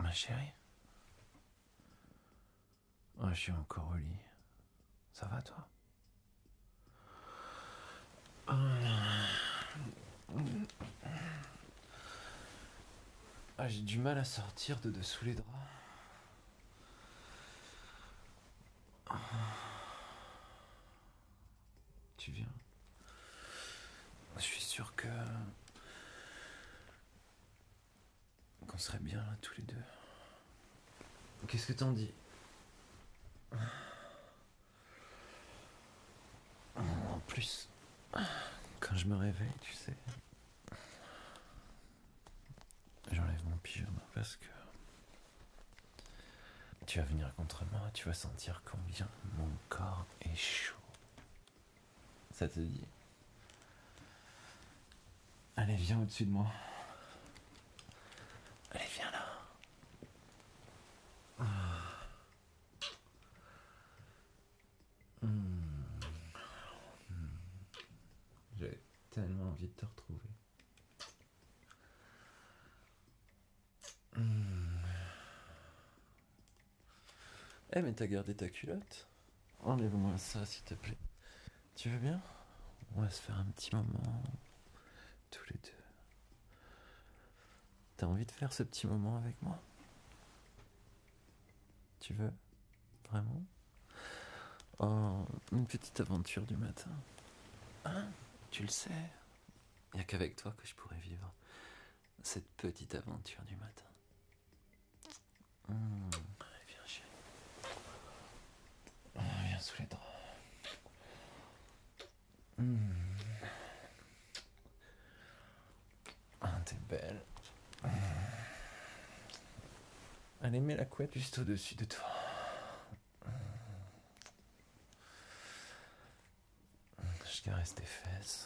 Ma chérie. Oh, je suis encore au lit. Ça va, toi? Ah, j'ai du mal à sortir de dessous les draps. Tu viens? Je suis sûr qu'on serait bien là tous les deux. Qu'est-ce que t'en dis? En plus, quand je me réveille, tu sais, j'enlève mon pyjama parce que tu vas venir contre moi, tu vas sentir combien mon corps est chaud. Ça te dit? Allez, viens au-dessus de moi. Allez, viens là. J'ai tellement envie de te retrouver. Eh, mais t'as gardé ta culotte? Enlève-moi ça, s'il te plaît. Tu veux bien? On va se faire un petit moment, tous les deux. T'as envie de faire ce petit moment avec moi? Tu veux? Vraiment? Oh, une petite aventure du matin. Hein? Tu le sais. Il n'y a qu'avec toi que je pourrais vivre cette petite aventure du matin. Allez, viens, chérie. Viens sous les draps. Ah, t'es belle. Allez, mets la couette juste au-dessus de toi. Je caresse tes fesses.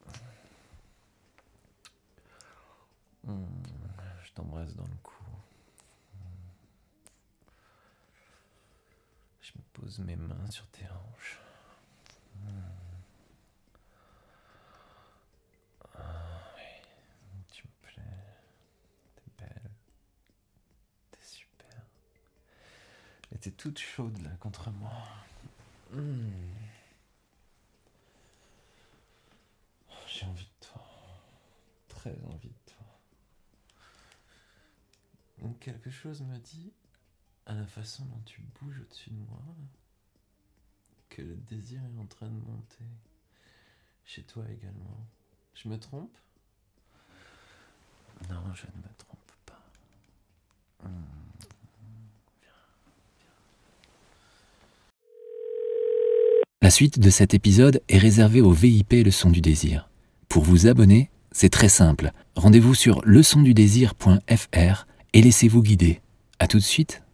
Je t'embrasse dans le cou. Je me pose mes mains sur tes hanches. Ah oui, tu me plais. T'es belle. T'es super. Et t'es toute chaude là contre moi. J'ai envie de toi. Très envie de toi. Donc quelque chose me dit, à la façon dont tu bouges au-dessus de moi, que le désir est en train de monter. Chez toi également. Je me trompe? Non, je ne me trompe pas. La suite de cet épisode est réservée au VIP Leçon du désir. Pour vous abonner, c'est très simple. Rendez-vous sur leçondudésir.fr et laissez-vous guider. À tout de suite.